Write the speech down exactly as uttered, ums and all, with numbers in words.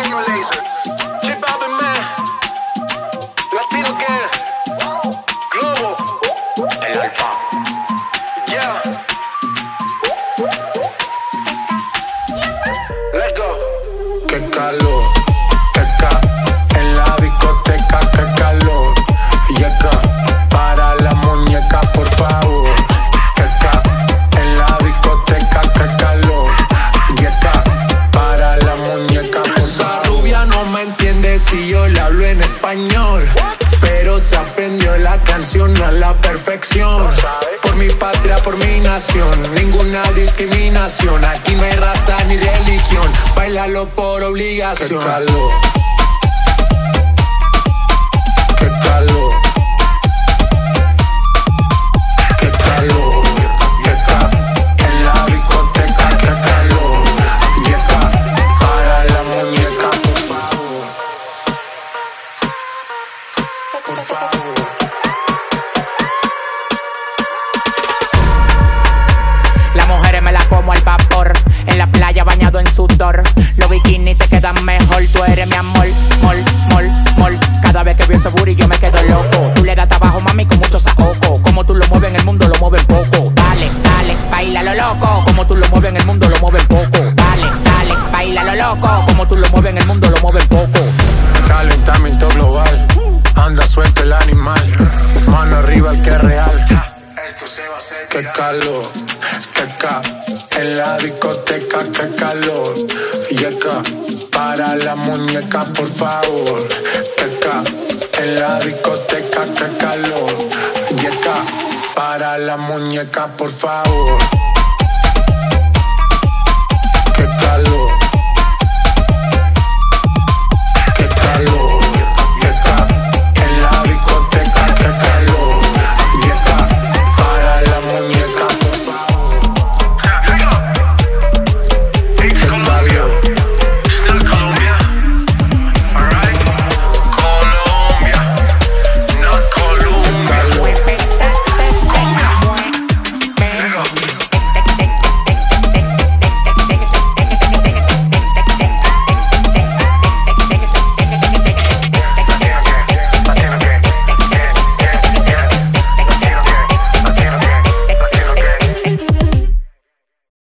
Genio Laser, J Balvin Man, Latino Gang, Globo, el Alfa. Yeah. Let's go. Qué calor, qué ca en la discoteca, qué calor. Yeca, para la muñeca, por favor. Qué ca en la discoteca, qué calor. Yeca, para la muñeca, por favor. Esa rubia no me entiende si yo le hablo en español, pero se aprendió la canción a la perfección. Por mi patria, por mi nación, ninguna discriminación. Aquí no hay raza ni religión, bailalo por obligación. Qué calor, qué calor, qué calor, qué ca en la discoteca, qué calor. Yeca, para la muñeca, por favor, por favor. Las mujeres me la como al vapor, en la playa bañado en sudor. Los bikinis te quedan mejor, tú eres mi amor, mol, mol, mol. Cada vez que veo ese booty yo me quedo loco. Tú le das trabajo, mami, con mucho saoco. Como tú lo mueves en el mundo, lo mueves poco. Dale, dale, baila lo loco. Como tú lo mueves en el mundo, lo mueves poco. Dale, dale, baila lo loco. Como tú lo mueves en el mundo, lo mueves poco. Calentamiento global, anda suelto el animal. Mano arriba el que es real. Esto se va a hacer. Qué calor, qué ca en la discoteca, qué calor. Yeca, para la muñeca, por favor. Qué ca en la discoteca, qué calor. Yeca, para la muñeca, por favor.